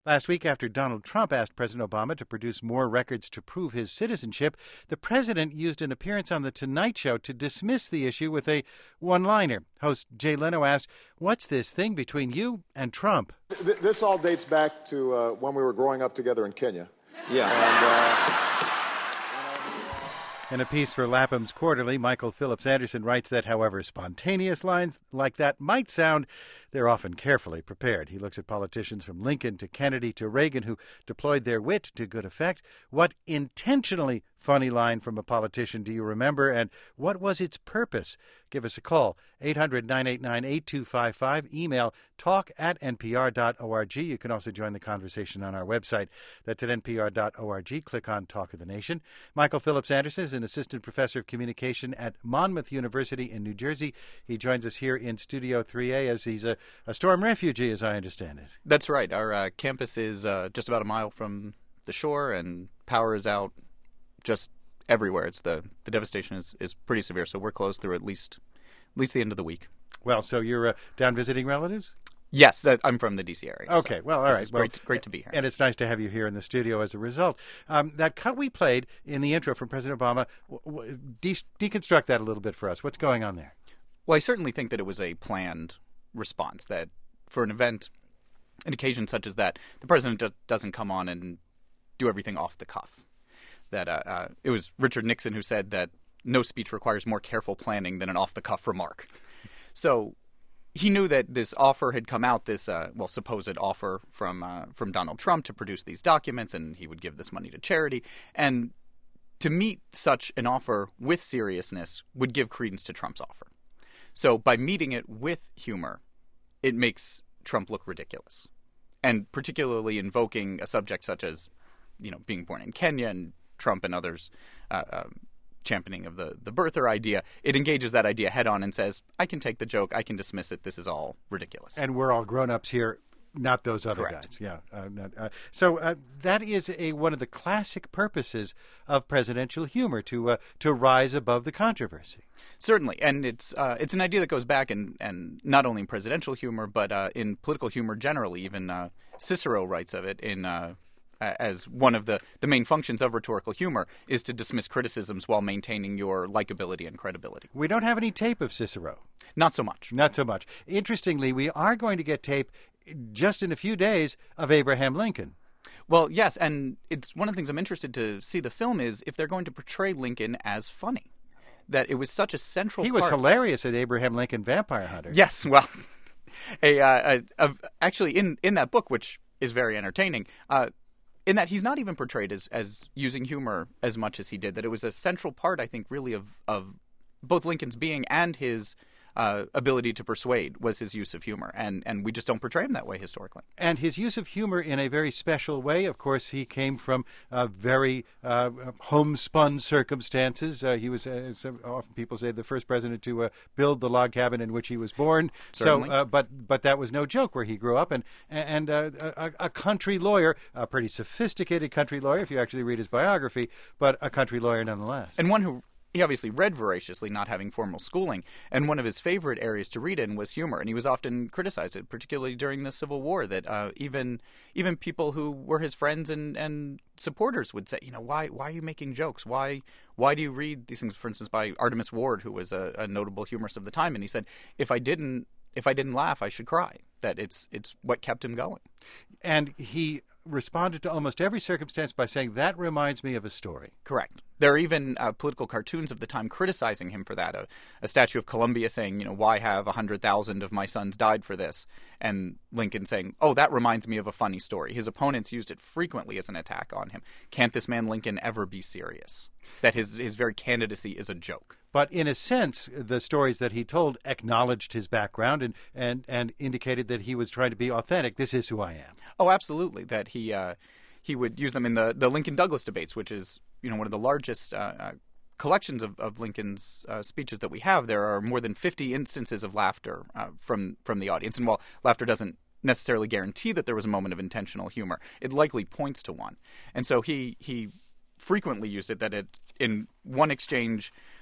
Last week, after Donald Trump asked President Obama to produce more records to prove his citizenship, the president used an appearance on The Tonight Show to dismiss the issue with a one-liner. Host Jay Leno asked, "What's this thing between you and Trump?" This all dates back to when we were growing up together in Kenya. Yeah. In a piece for Lapham's Quarterly, Michael Phillips Anderson writes that however spontaneous lines like that might sound, they're often carefully prepared. He looks at politicians from Lincoln to Kennedy to Reagan who deployed their wit to good effect. What intentionally funny line from a politician do you remember, and what was its purpose? Give us a call, 800-989-8255. Email talk@npr.org. You can also join the conversation on our website. That's at npr.org. Click on Talk of the Nation. Michael Phillips Anderson is an assistant professor of communication at Monmouth University in New Jersey. He joins us here in Studio 3A as he's a storm refugee, as I understand it. That's right. Our campus is just about a mile from the shore, and power is out just everywhere. It's the devastation is pretty severe, so we're closed through at least the end of the week. Well, so you're down visiting relatives? Yes, I'm from the D.C. area. Okay, so well, all right. It's great to be here. And it's nice to have you here in the studio as a result. That cut we played in the intro from President Obama, deconstruct that a little bit for us. What's going on there? Well, I certainly think that it was a planned response, that for an event, an occasion such as that, the president doesn't come on and do everything off the cuff. That it was Richard Nixon who said that no speech requires more careful planning than an off-the-cuff remark. So he knew that this offer had come out, this supposed offer from Donald Trump to produce these documents, and he would give this money to charity. And to meet such an offer with seriousness would give credence to Trump's offer. So by meeting it with humor, it makes Trump look ridiculous. And particularly invoking a subject such as, being born in Kenya and Trump and others championing of the birther idea, it engages that idea head on and says, I can take the joke, I can dismiss it, this is all ridiculous. And we're all grown-ups here, not those other Correct. guys. Yeah. So that is one of the classic purposes of presidential humor, to rise above the controversy. Certainly, and it's an idea that goes back and not only in presidential humor, but in political humor generally. Even Cicero writes of it as one of the main functions of rhetorical humor is to dismiss criticisms while maintaining your likability and credibility. We don't have any tape of Cicero. Not so much. Not so much. Interestingly, we are going to get tape just in a few days of Abraham Lincoln. Well, yes, and it's one of the things I'm interested to see the film is if they're going to portray Lincoln as funny. That it was such a central He part. was hilarious at Abraham Lincoln Vampire Hunter. Yes, well, actually in that book, which is very entertaining, in that he's not even portrayed as using humor as much as he did. That it was a central part, I think, really of both Lincoln's being and his ability to persuade was his use of humor. And we just don't portray him that way historically. And his use of humor in a very special way. Of course, he came from very homespun circumstances. He was, often people say, the first president to build the log cabin in which he was born. Certainly. So, but that was no joke where he grew up. And a country lawyer, a pretty sophisticated country lawyer, if you actually read his biography, but a country lawyer nonetheless. And one who he obviously read voraciously, not having formal schooling, and one of his favorite areas to read in was humor, and he was often criticized, particularly during the Civil War, that even people who were his friends and supporters would say, why are you making jokes? Why do you read these things? For instance, by Artemus Ward, who was a notable humorist of the time, and he said, if I didn't laugh, I should cry. That it's what kept him going. And he responded to almost every circumstance by saying, that reminds me of a story. Correct. There are even political cartoons of the time criticizing him for that. A statue of Columbia saying, why have 100,000 of my sons died for this? And Lincoln saying, oh, that reminds me of a funny story. His opponents used it frequently as an attack on him. Can't this man Lincoln ever be serious? That his very candidacy is a joke. But in a sense, the stories that he told acknowledged his background and indicated that he was trying to be authentic. This is who I am. Oh, absolutely. That he would use them in the Lincoln-Douglas debates, which is one of the largest collections of Lincoln's speeches that we have. There are more than 50 instances of laughter from the audience. And while laughter doesn't necessarily guarantee that there was a moment of intentional humor, it likely points to one. And so he frequently used it. That in one exchange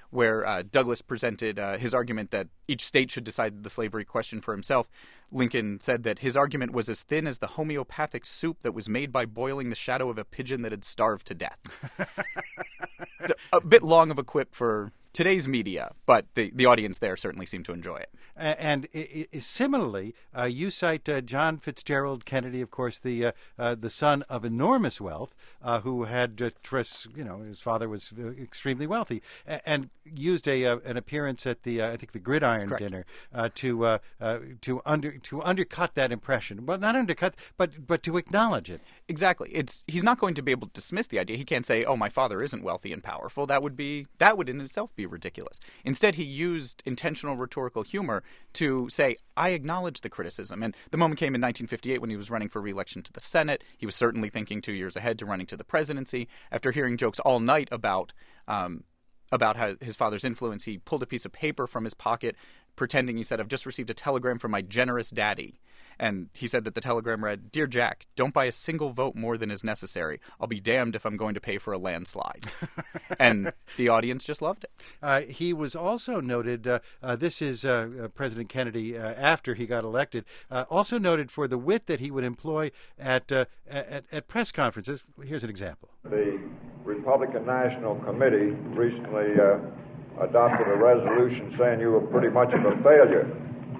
where Douglas presented his argument that each state should decide the slavery question for himself. Lincoln said that his argument was as thin as the homeopathic soup that was made by boiling the shadow of a pigeon that had starved to death. It's a bit long of a quip for today's media, but the audience there certainly seemed to enjoy it. And similarly, you cite John Fitzgerald Kennedy, of course, the son of enormous wealth, who had, his father was extremely wealthy, and used an appearance at the I think the Gridiron Correct. dinner to undercut that impression. Well, not undercut, but to acknowledge it. Exactly. He's not going to be able to dismiss the idea. He can't say, "Oh, my father isn't wealthy and powerful." That would in itself be ridiculous. Instead, he used intentional rhetorical humor to say, "I acknowledge the criticism." And the moment came in 1958 when he was running for re-election to the Senate. He was certainly thinking 2 years ahead to running to the presidency. After hearing jokes all night about how his father's influence, he pulled a piece of paper from his pocket, pretending he said, "I've just received a telegram from my generous daddy." And he said that the telegram read, "Dear Jack, don't buy a single vote more than is necessary. I'll be damned if I'm going to pay for a landslide." And the audience just loved it. He was also noted, this is President Kennedy after he got elected, also noted for the wit that he would employ at press conferences. Here's an example. The Republican National Committee recently adopted a resolution saying you were pretty much of a failure.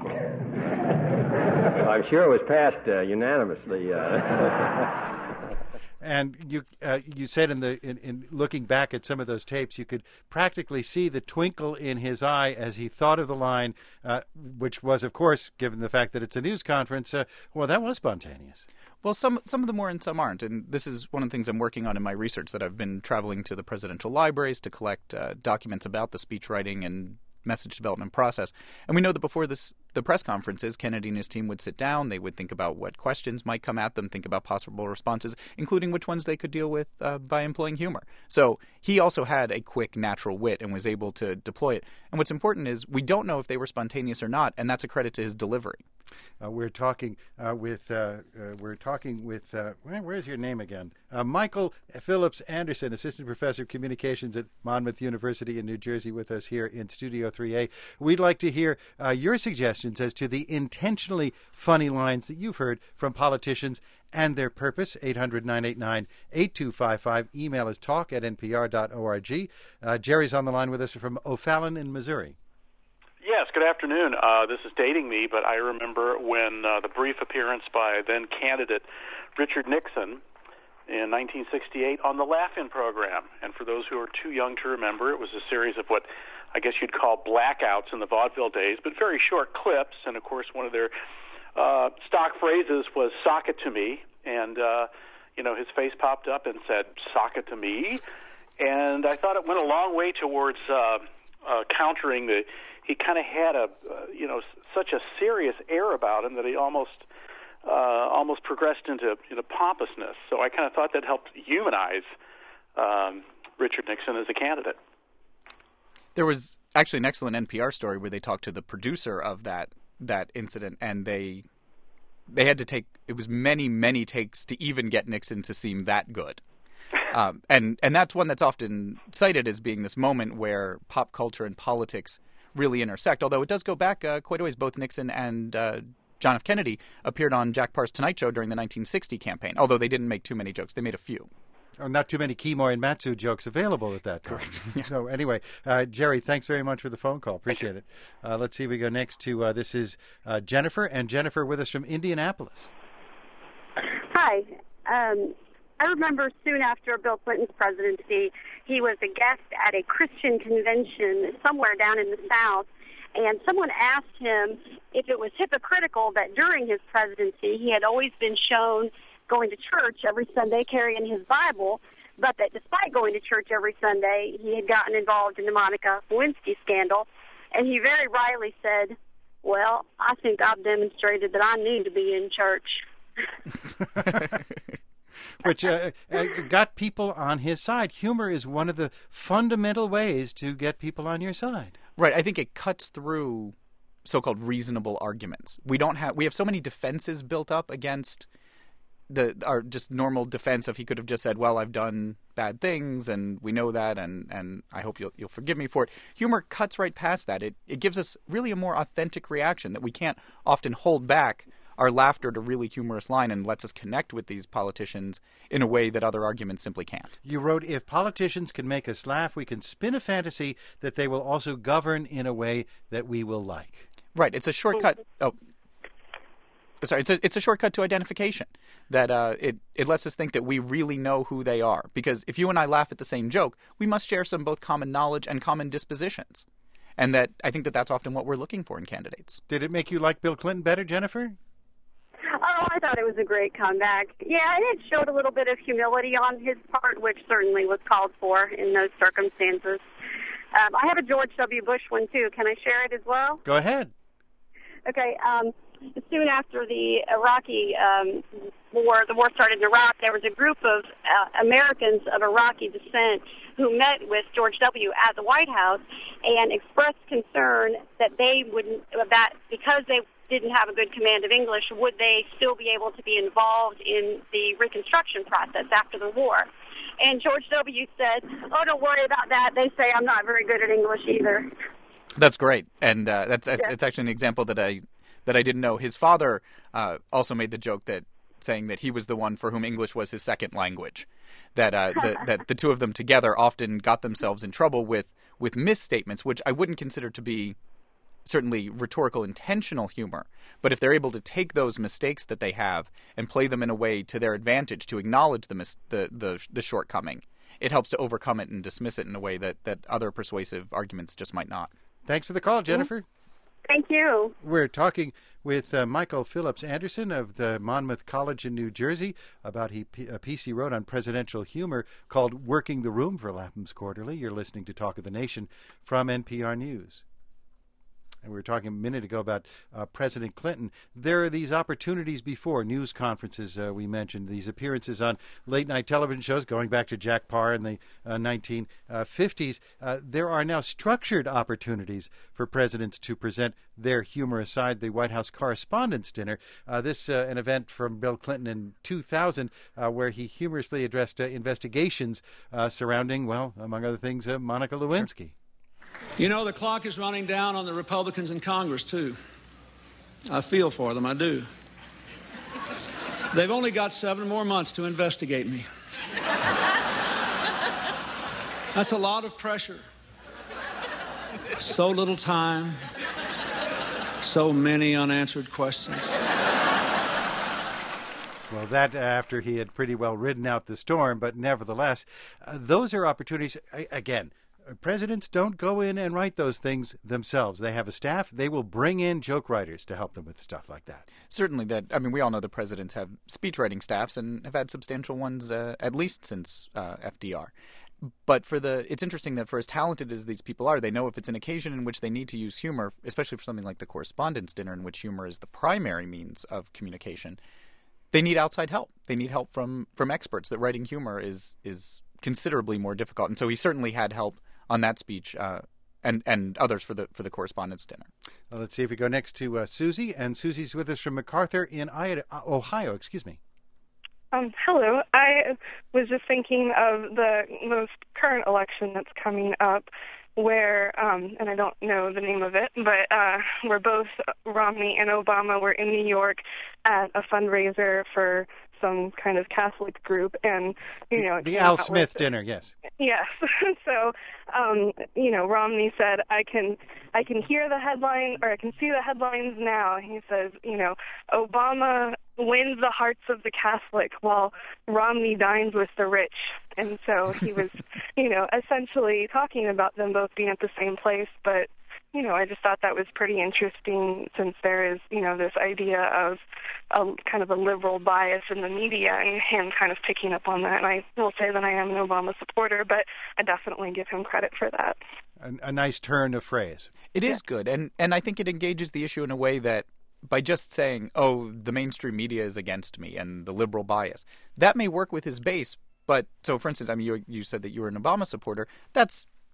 I'm sure it was passed unanimously. And you said in looking back at some of those tapes, you could practically see the twinkle in his eye as he thought of the line, which was, of course, given the fact that it's a news conference, well, that was spontaneous. Well, some of them were and some aren't. And this is one of the things I'm working on in my research, that I've been traveling to the presidential libraries to collect documents about the speech writing and message development process. And we know that before the press conferences, Kennedy and his team would sit down. They would think about what questions might come at them, think about possible responses, including which ones they could deal with by employing humor. So he also had a quick, natural wit and was able to deploy it. And what's important is we don't know if they were spontaneous or not, and that's a credit to his delivery. We're talking with where's your name again? Michael Phillips Anderson, Assistant Professor of Communications at Monmouth University in New Jersey, with us here in Studio 3A. We'd like to hear your suggestions as to the intentionally funny lines that you've heard from politicians and their purpose. 800-989-8255. Email is talk@npr.org. Jerry's on the line with us from O'Fallon in Missouri. Yes, good afternoon. This is dating me, but I remember when the brief appearance by then-candidate Richard Nixon in 1968 on the Laugh-In program. And for those who are too young to remember, it was a series of what I guess you'd call blackouts in the vaudeville days, but very short clips. And, of course, one of their stock phrases was, "Sock it to me." And, his face popped up and said, "Sock it to me." And I thought it went a long way towards countering the... He kind of had such a serious air about him that he almost progressed into pompousness. So I kind of thought that helped humanize Richard Nixon as a candidate. There was actually an excellent NPR story where they talked to the producer of that incident, and they had to take, it was many takes to even get Nixon to seem that good. And that's one that's often cited as being this moment where pop culture and politics really intersect, although it does go back quite a ways. Both Nixon and John F. Kennedy appeared on Jack Parr's Tonight Show during the 1960 campaign, although they didn't make too many jokes. They made a few. Not too many Kimoy and Matsu jokes available at that time. Yeah. So anyway, Jerry, thanks very much for the phone call. Appreciate it. Let's see if we go next to, this is Jennifer, and Jennifer with us from Indianapolis. Hi. I remember soon after Bill Clinton's presidency, he was a guest at a Christian convention somewhere down in the South, and someone asked him if it was hypocritical that during his presidency he had always been shown going to church every Sunday carrying his Bible, but that despite going to church every Sunday, he had gotten involved in the Monica Lewinsky scandal. And he very wryly said, "Well, I think I've demonstrated that I need to be in church." Which got people on his side. Humor is one of the fundamental ways to get people on your side. Right. I think it cuts through so-called reasonable arguments. We have so many defenses built up against our just normal defense of he could have just said, well, I've done bad things and we know that and I hope you'll forgive me for it. Humor cuts right past that. It gives us really a more authentic reaction that we can't often hold back our laughter at a really humorous line and lets us connect with these politicians in a way that other arguments simply can't. You wrote, if politicians can make us laugh, we can spin a fantasy that they will also govern in a way that we will like. Right. It's a shortcut. Oh, sorry. It's a shortcut to identification that it lets us think that we really know who they are. Because if you and I laugh at the same joke, we must share some both common knowledge and common dispositions. And that I think that's often what we're looking for in candidates. Did it make you like Bill Clinton better, Jennifer? Oh, I thought it was a great comeback. Yeah, and it showed a little bit of humility on his part, which certainly was called for in those circumstances. I have a George W. Bush one, too. Can I share it as well? Go ahead. Okay. Soon after the Iraqi the war started in Iraq, there was a group of Americans of Iraqi descent who met with George W. at the White House and expressed concern that that because they didn't have a good command of English, would they still be able to be involved in the Reconstruction process after the war? And George W. said, oh, don't worry about that. They say I'm not very good at English either. That's great. And it's actually an example that I didn't know. His father also made the joke that saying that he was the one for whom English was his second language, that that the two of them together often got themselves in trouble with misstatements, which I wouldn't consider to be certainly rhetorical intentional humor, but if they're able to take those mistakes that they have and play them in a way to their advantage to acknowledge the shortcoming, it helps to overcome it and dismiss it in a way that other persuasive arguments just might not. Thanks for the call, Jennifer. Thank you. We're talking with Michael Phillips Anderson of the Monmouth College in New Jersey about a piece he wrote on presidential humor called Working the Room for Lapham's Quarterly. You're listening to Talk of the Nation from NPR News. And we were talking a minute ago about President Clinton. There are these opportunities before, news conferences we mentioned, these appearances on late-night television shows, going back to Jack Paar in the 1950s. There are now structured opportunities for presidents to present their humorous side, the White House Correspondents' Dinner. This an event from Bill Clinton in 2000 where he humorously addressed investigations surrounding, well, among other things, Monica Lewinsky. Sure. You know, the clock is running down on the Republicans in Congress, too. I feel for them, I do. They've only got 7 more months to investigate me. That's a lot of pressure. So little time. So many unanswered questions. Well, that after he had pretty well ridden out the storm, but nevertheless, those are opportunities, again. Presidents don't go in and write those things themselves. They have a staff. They will bring in joke writers to help them with stuff like that. Certainly we all know the presidents have speech writing staffs and have had substantial ones at least since FDR. But it's interesting that for as talented as these people are, they know if it's an occasion in which they need to use humor, especially for something like the Correspondents' Dinner in which humor is the primary means of communication, they need outside help. They need help from experts, that writing humor is considerably more difficult. And so he certainly had help on that speech and others for the Correspondents' Dinner. Well, let's see if we go next to Susie. And Susie's with us from MacArthur in Ohio. Excuse me. Hello. I was just thinking of the most current election that's coming up where, and I don't know the name of it, but where both Romney and Obama were in New York at a fundraiser for some kind of Catholic group, and the Al Smith dinner, yes. Yes. So, Romney said, I can hear the headline, or I can see the headlines now. He says, Obama wins the hearts of the Catholic while Romney dines with the rich. And so he was, essentially talking about them both being at the same place, but I just thought that was pretty interesting since there is, this idea of a kind of a liberal bias in the media and him kind of picking up on that. And I will say that I am an Obama supporter, but I definitely give him credit for that. A nice turn of phrase. It is good. And I think it engages the issue in a way that by just saying, oh, the mainstream media is against me and the liberal bias, that may work with his base. But so, for instance, you said that you were an Obama supporter. That's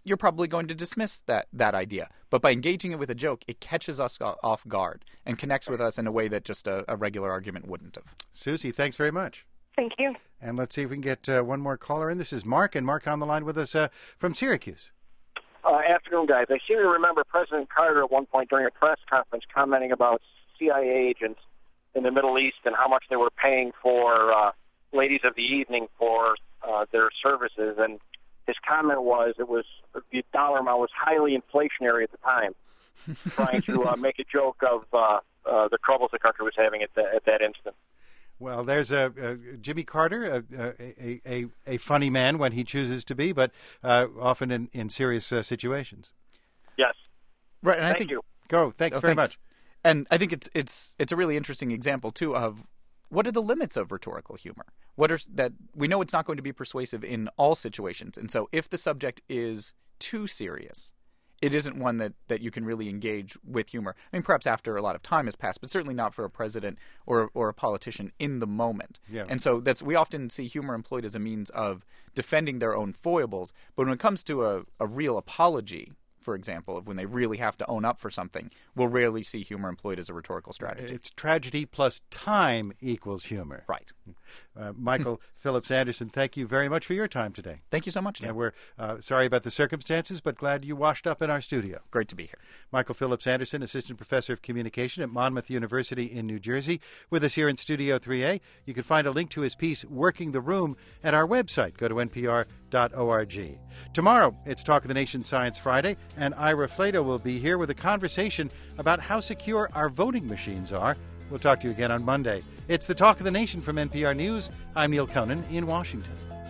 you're probably going to dismiss that idea. But by engaging it with a joke, it catches us off guard and connects with us in a way that just a regular argument wouldn't have. Susie, thanks very much. Thank you. And let's see if we can get one more caller in. This is Mark, and Mark on the line with us from Syracuse. Afternoon, guys. I seem to remember President Carter at one point during a press conference commenting about CIA agents in the Middle East and how much they were paying for ladies of the evening for their services. And his comment was the dollar amount was highly inflationary at the time, trying to make a joke of the troubles the country was having at that instant. Well, there's Jimmy Carter, a funny man when he chooses to be, but often in serious situations. Yes. Right. And Thank you. Thanks very much. And I think it's a really interesting example too of what are the limits of rhetorical humor. We know it's not going to be persuasive in all situations, and so if the subject is too serious, it isn't one that you can really engage with humor. I mean, perhaps after a lot of time has passed, but certainly not for a president or a politician in the moment. Yeah. And so we often see humor employed as a means of defending their own foibles. But when it comes to a real apology, for example, of when they really have to own up for something, we'll rarely see humor employed as a rhetorical strategy. It's tragedy plus time equals humor. Right. Michael Phillips Anderson, thank you very much for your time today. Thank you so much, Dan. And we're sorry about the circumstances, but glad you washed up in our studio. Great to be here. Michael Phillips Anderson, Assistant Professor of Communication at Monmouth University in New Jersey, with us here in Studio 3A. You can find a link to his piece, Working the Room, at our website. Go to npr.org. Tomorrow, it's Talk of the Nation Science Friday, and Ira Flato will be here with a conversation about how secure our voting machines are. We'll talk to you again on Monday. It's the Talk of the Nation from NPR News. I'm Neil Conan in Washington.